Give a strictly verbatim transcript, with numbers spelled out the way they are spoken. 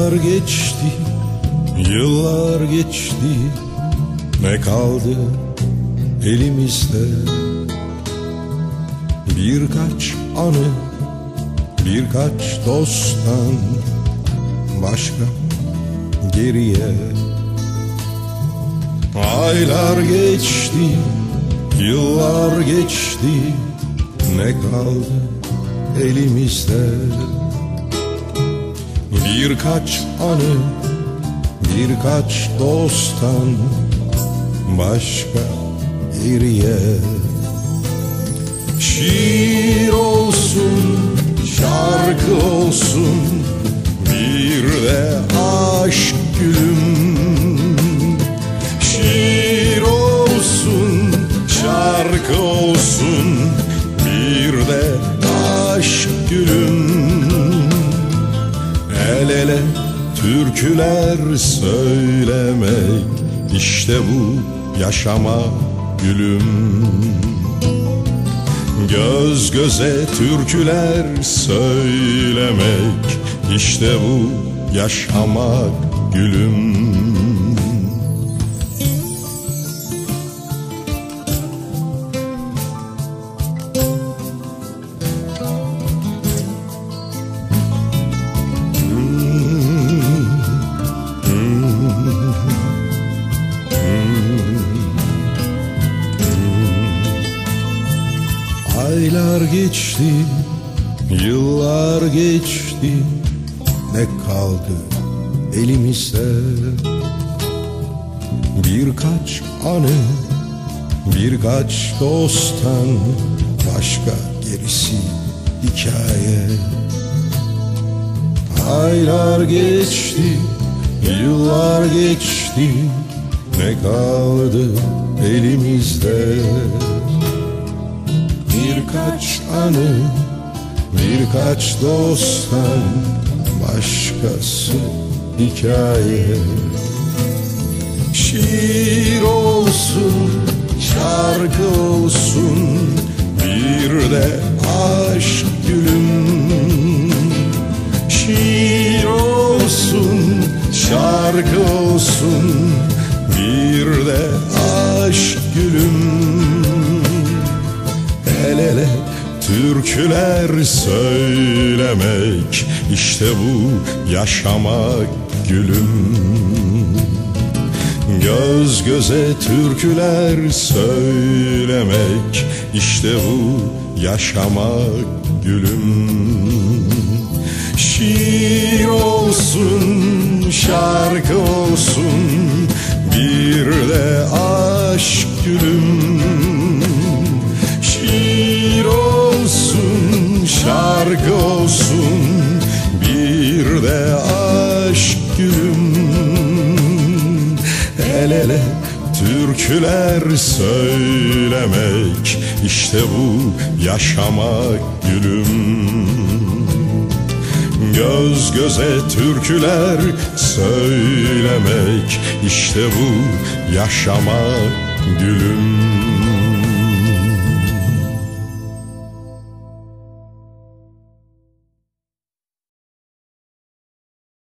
Aylar geçti, yıllar geçti, ne kaldı elimizde? Birkaç anı, birkaç dosttan başka geriye. Aylar geçti, yıllar geçti, ne kaldı elimizde? Birkaç anı, birkaç dosttan başka geriye. Şiir olsun, şarkı olsun, bir de aşk gülüm. Şiir olsun, şarkı olsun, bir de aşk gülüm. El ele türküler söylemek, işte bu yaşama gülüm. Göz göze türküler söylemek, işte bu yaşamak gülüm. Aylar geçti, yıllar geçti, ne kaldı elimizde? Birkaç anı, birkaç dosttan başka gerisi hikaye. Aylar geçti, yıllar geçti, ne kaldı elimizde? Birkaç anı, birkaç dosttan başkası hikaye. Şiir olsun, şarkı olsun, bir de aşk gülüm. Şiir olsun, şarkı olsun, bir de aşk gülüm. El ele türküler söylemek, işte bu yaşamak gülüm. Göz göze türküler söylemek, işte bu yaşamak gülüm. Şiir olsun, şarkı olsun, bir de aşk gülüm. Şiir olsun, şarkı olsun, bir de aşk gülüm. El ele türküler söylemek, işte bu yaşamak gülüm. Göz göze türküler söylemek, işte bu yaşamak gülüm.